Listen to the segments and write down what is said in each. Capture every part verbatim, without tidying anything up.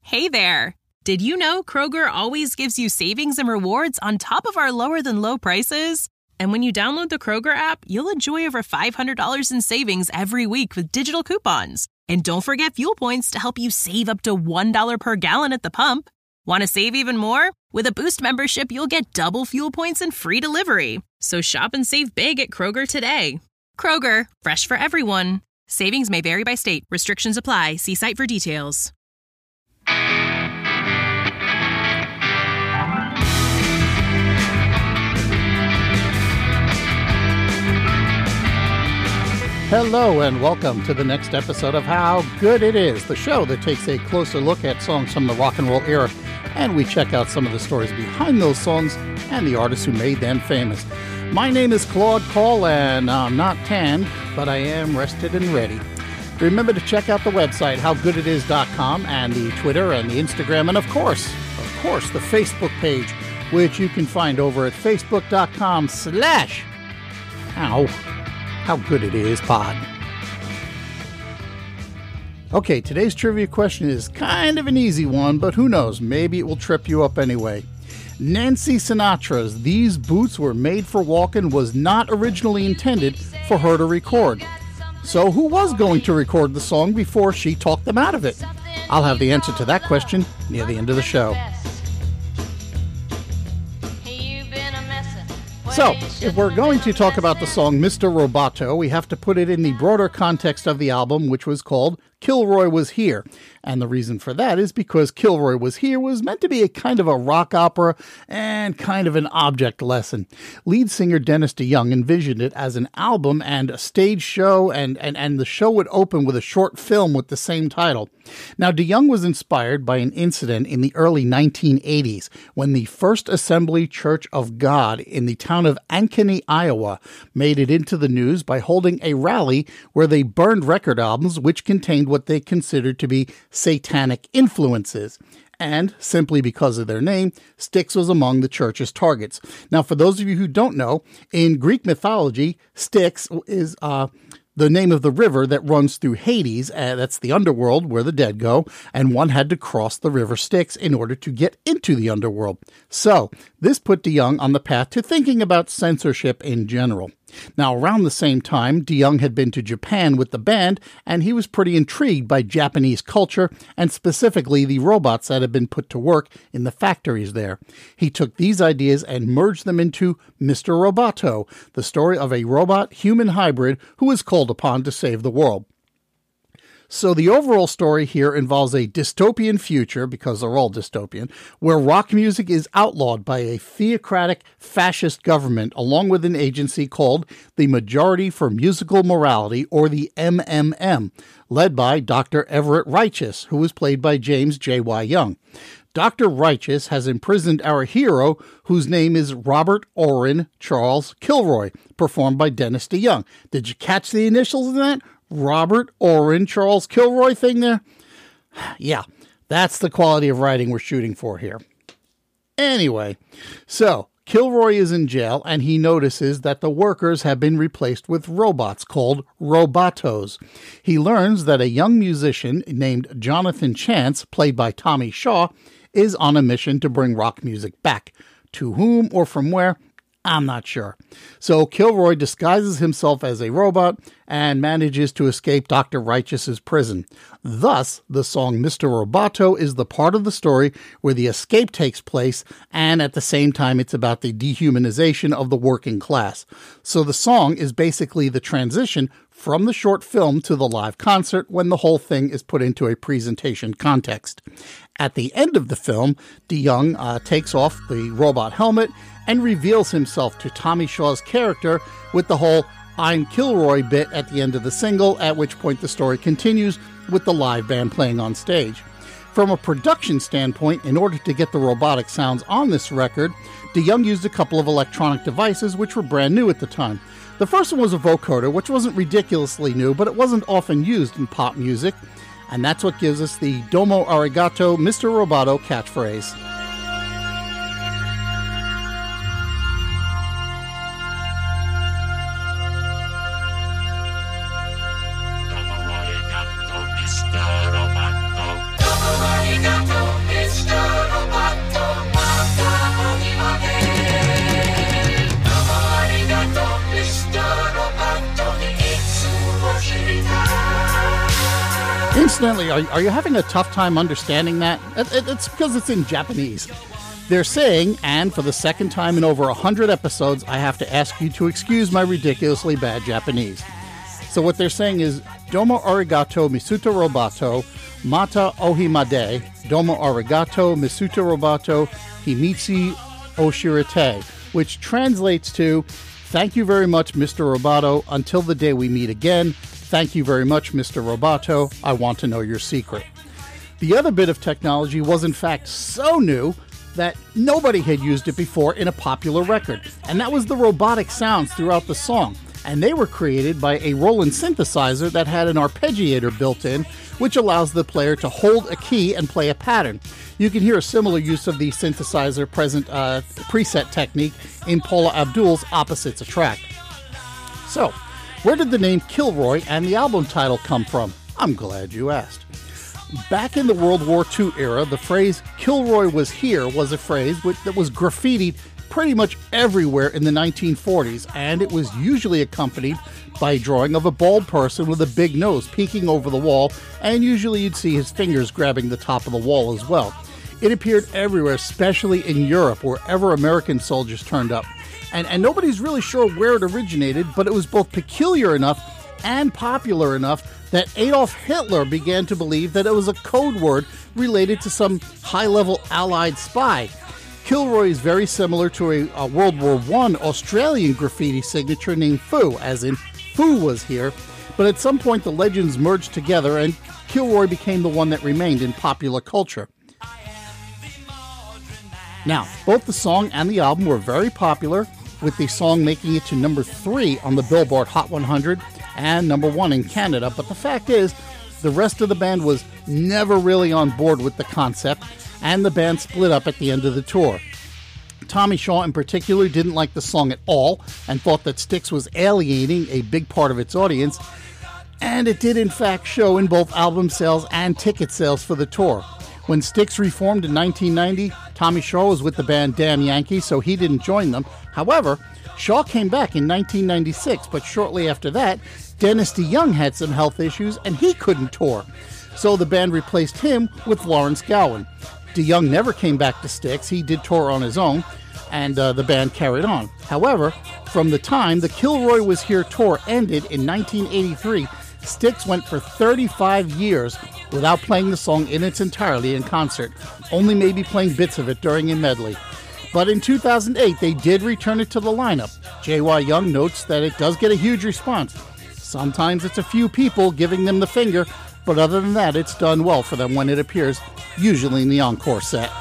Hey there! Did you know Kroger always gives you savings and rewards on top of our lower-than-low prices? And when you download the Kroger app, you'll enjoy over five hundred dollars in savings every week with digital coupons. And don't forget fuel points to help you save up to one dollar per gallon at the pump. Want to save even more? With a Boost membership, you'll get double fuel points and free delivery. So shop and save big at Kroger today. Kroger, fresh for everyone. Savings may vary by state. Restrictions apply. See site for details. Hello and welcome to the next episode of How Good It Is, the show that takes a closer look at songs from the rock and roll era, and we check out some of the stories behind those songs and the artists who made them famous. My name is Claude Call, and I'm not tanned, but I am rested and ready. Remember to check out the website, how good it is dot com, and the Twitter and the Instagram, and of course, of course, the Facebook page, which you can find over at facebook.com slash how, how good it is pod. Okay, today's trivia question is kind of an easy one, but who knows, maybe it will trip you up anyway. Nancy Sinatra's These Boots Were Made for Walkin' was not originally intended for her to record. So who was going to record the song before she talked them out of it? I'll have the answer to that question near the end of the show. So, if we're going to talk about the song Mister Roboto, we have to put it in the broader context of the album, which was called Kilroy Was Here. And the reason for that is because Kilroy Was Here was meant to be a kind of a rock opera and kind of an object lesson. Lead singer Dennis DeYoung envisioned it as an album and a stage show, and, and, and the show would open with a short film with the same title. Now, DeYoung was inspired by an incident in the early nineteen eighties when the First Assembly Church of God in the town of Ankeny, Iowa, made it into the news by holding a rally where they burned record albums which contained what they considered to be satanic influences. And, simply because of their name, Styx was among the church's targets. Now, for those of you who don't know, in Greek mythology, Styx is uh, the name of the river that runs through Hades. Uh, that's the underworld where the dead go, and one had to cross the river Styx in order to get into the underworld. So, this put DeYoung on the path to thinking about censorship in general. Now, around the same time, DeYoung had been to Japan with the band, and he was pretty intrigued by Japanese culture, and specifically the robots that had been put to work in the factories there. He took these ideas and merged them into Mister Roboto, the story of a robot-human hybrid who is called upon to save the world. So the overall story here involves a dystopian future, because they're all dystopian, where rock music is outlawed by a theocratic fascist government along with an agency called the Majority for Musical Morality, or the M M M, led by Doctor Everett Righteous, who was played by James J Y Young. Doctor Righteous has imprisoned our hero, whose name is Robert Orrin Charles Kilroy, performed by Dennis DeYoung. Did you catch the initials in that? Robert Orrin Charles Kilroy thing there? Yeah, that's the quality of writing we're shooting for here. Anyway, so Kilroy is in jail, and he notices that the workers have been replaced with robots called Robotos. He learns that a young musician named Jonathan Chance, played by Tommy Shaw, is on a mission to bring rock music back. To whom or from where? I'm not sure. So Kilroy disguises himself as a robot and manages to escape Doctor Righteous's prison. Thus, the song Mister Roboto is the part of the story where the escape takes place, and at the same time it's about the dehumanization of the working class. So the song is basically the transition from the short film to the live concert when the whole thing is put into a presentation context. At the end of the film, DeYoung uh, takes off the robot helmet and reveals himself to Tommy Shaw's character with the whole I'm Kilroy bit at the end of the single, at which point the story continues with the live band playing on stage. From a production standpoint, in order to get the robotic sounds on this record, DeYoung used a couple of electronic devices which were brand new at the time. The first one was a vocoder, which wasn't ridiculously new, but it wasn't often used in pop music, and that's what gives us the Domo Arigato Mister Roboto catchphrase. Arigato, Incidentally, are, are you having a tough time understanding that? It, it, it's because it's in Japanese. They're saying, and for the second time in over one hundred episodes, I have to ask you to excuse my ridiculously bad Japanese. So what they're saying is, Domo arigato misuta robato, mata ohimade, domo arigato misuta robato, himitsu oshirite, which translates to, thank you very much, Mister Roboto, until the day we meet again. Thank you very much, Mister Roboto, I want to know your secret. The other bit of technology was in fact so new that nobody had used it before in a popular record, and that was the robotic sounds throughout the song. And they were created by a Roland synthesizer that had an arpeggiator built in, which allows the player to hold a key and play a pattern. You can hear a similar use of the synthesizer present uh, preset technique in Paula Abdul's Opposites Attract. So, where did the name Kilroy and the album title come from? I'm glad you asked. Back in the World War Two era, the phrase Kilroy was here was a phrase that was graffitied pretty much everywhere in the nineteen forties, and it was usually accompanied by a drawing of a bald person with a big nose peeking over the wall, and usually you'd see his fingers grabbing the top of the wall as well. It appeared everywhere, especially in Europe, wherever American soldiers turned up. And, and nobody's really sure where it originated, but it was both peculiar enough and popular enough that Adolf Hitler began to believe that it was a code word related to some high-level Allied spy. Kilroy is very similar to a, a World War One Australian graffiti signature named Foo, as in Foo was here, but at some point the legends merged together and Kilroy became the one that remained in popular culture. Now, both the song and the album were very popular, with the song making it to number three on the Billboard Hot one hundred and number one in Canada, but the fact is, the rest of the band was never really on board with the concept, and the band split up at the end of the tour. Tommy Shaw in particular didn't like the song at all, and thought that Styx was alienating a big part of its audience, and it did in fact show in both album sales and ticket sales for the tour. When Styx reformed in nineteen ninety, Tommy Shaw was with the band Damn Yankee, so he didn't join them. However, Shaw came back in nineteen ninety-six, but shortly after that, Dennis DeYoung had some health issues and he couldn't tour. So the band replaced him with Lawrence Gowan. DeYoung never came back to Styx, he did tour on his own, and uh, the band carried on. However, from the time the Kilroy Was Here tour ended in nineteen eighty-three, Styx went for thirty-five years without playing the song in its entirety in concert, only maybe playing bits of it during a medley. But in two thousand eight, they did return it to the lineup. J Y. Young notes that it does get a huge response. Sometimes it's a few people giving them the finger, but other than that, it's done well for them when it appears, usually in the encore set.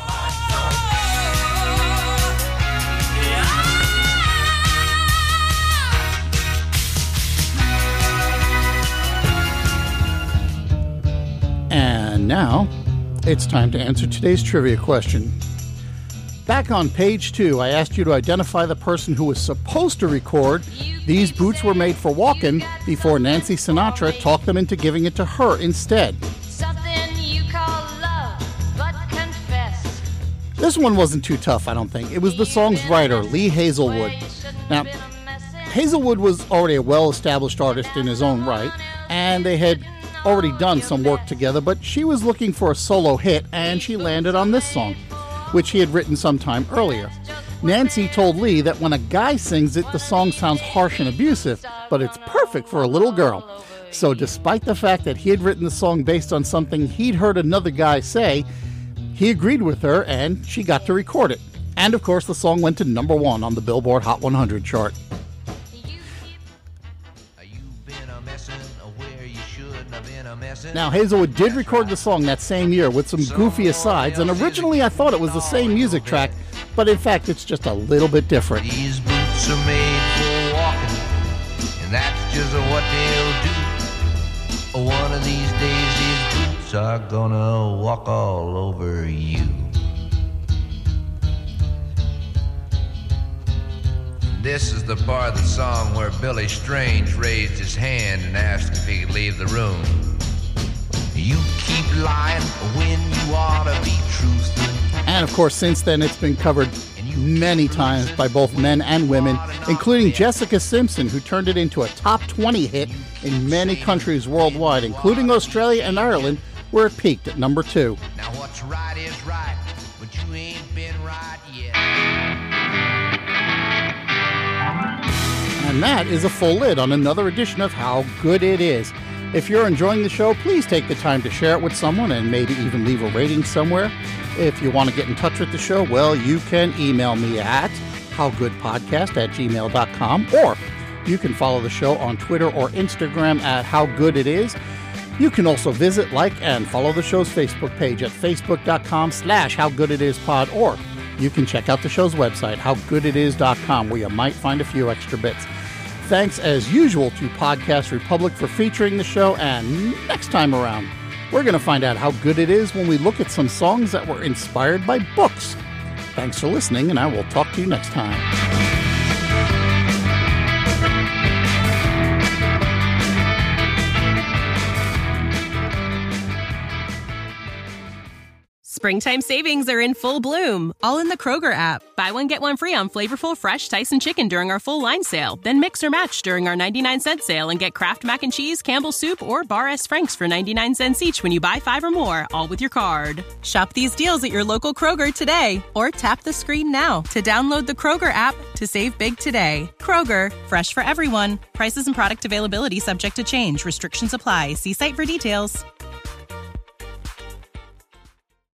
And now, it's time to answer today's trivia question. Back on page two, I asked you to identify the person who was supposed to record These Boots Were Made for Walkin' before Nancy Sinatra talked them into giving it to her instead. Something you call love, but confess. This one wasn't too tough, I don't think. It was the song's writer, Lee Hazelwood. Now, Hazelwood was already a well-established artist in his own right, and they had already done some work together, but she was looking for a solo hit, and she landed on this song, which he had written sometime earlier. Nancy told Lee that when a guy sings it, the song sounds harsh and abusive, but it's perfect for a little girl. So despite the fact that he had written the song based on something he'd heard another guy say, he agreed with her and she got to record it. And of course, the song went to number one on the Billboard Hot one hundred chart. Now, Hazelwood did record the song that same year with some goofy asides, and originally I thought it was the same music track, but in fact it's just a little bit different. These boots are made for walking, and that's just what they'll do. One of these days these boots are gonna walk all over you. This is the part of the song where Billy Strange raised his hand and asked if he could leave the room. You keep lying when you ought to be truthful. And of course, since then it's been covered many times by both men and women, including Jessica Simpson, who turned it into a top twenty hit in many countries worldwide, including Australia and Ireland, where it peaked at number two. Now what's right is right, but you ain't been right yet. And that is a full lid on another edition of How Good It Is. If you're enjoying the show, please take the time to share it with someone and maybe even leave a rating somewhere. If you want to get in touch with the show, well, you can email me at howgoodpodcast at gmail dot com, or you can follow the show on Twitter or Instagram at howgooditis. You can also visit, like, and follow the show's Facebook page at facebook.com slash howgooditispod, or you can check out the show's website, how good it is dot com, where you might find a few extra bits. Thanks, as usual, to Podcast Republic for featuring the show, and next time around, we're going to find out how good it is when we look at some songs that were inspired by books. Thanks for listening, and I will talk to you next time. Springtime savings are in full bloom, all in the Kroger app. Buy one, get one free on flavorful, fresh Tyson chicken during our full line sale. Then mix or match during our ninety-nine cent sale and get Kraft Mac and Cheese, Campbell's Soup, or Bar S. Frank's for ninety-nine cents each when you buy five or more, all with your card. Shop these deals at your local Kroger today, or tap the screen now to download the Kroger app to save big today. Kroger, fresh for everyone. Prices and product availability subject to change. Restrictions apply. See site for details.